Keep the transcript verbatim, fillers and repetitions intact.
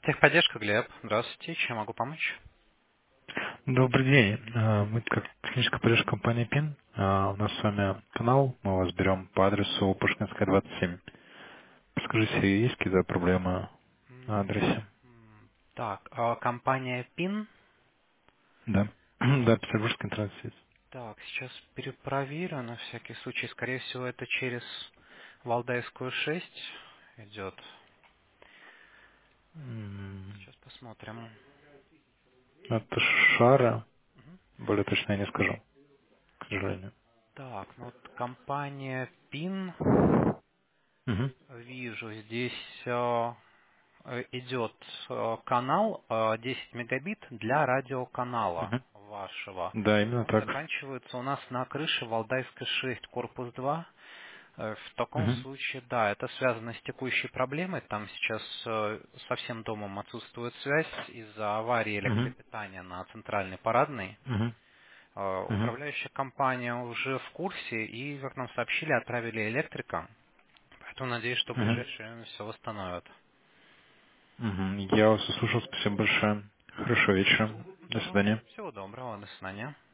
Техподдержка, Глеб. Здравствуйте. Чем могу помочь? Добрый день. А, Мы как техническая поддержка компании пин. А, У нас с вами канал. Мы вас берем по адресу Пушкинская, двадцать семь. Скажите, есть какие-то проблемы на М, адресе? м, Так, а компания пин. Да. А, Да, Петербургский интернет-сеть. Так, сейчас перепроверю на всякий случай. Скорее всего, это через Валдайскую шесть идет. М, Сейчас посмотрим. Это Шара. Мгм. Более точно я не скажу, к сожалению. Так, ну вот компания пин. Мгм. Вижу, здесь э, э, идет э, канал э, десять мегабит для радиоканала Мгм. вашего. Да, именно Он так. заканчивается у нас на крыше Валдайской шесть, корпус два. Э, В таком Мгм. случае, да, это связано с текущей проблемой. Там сейчас э, со всем домом отсутствует связь из-за аварии Мгм. электропитания на центральной парадной. Мгм. Э, Мгм. Управляющая компания уже в курсе и, как нам сообщили, отправили электрика. Поэтому надеюсь, что в Мгм. ближайшее время все восстановят. Мгм. Я вас услышал. Спасибо большое. Хорошего вечера. До Все, свидания. всего доброго, до свидания.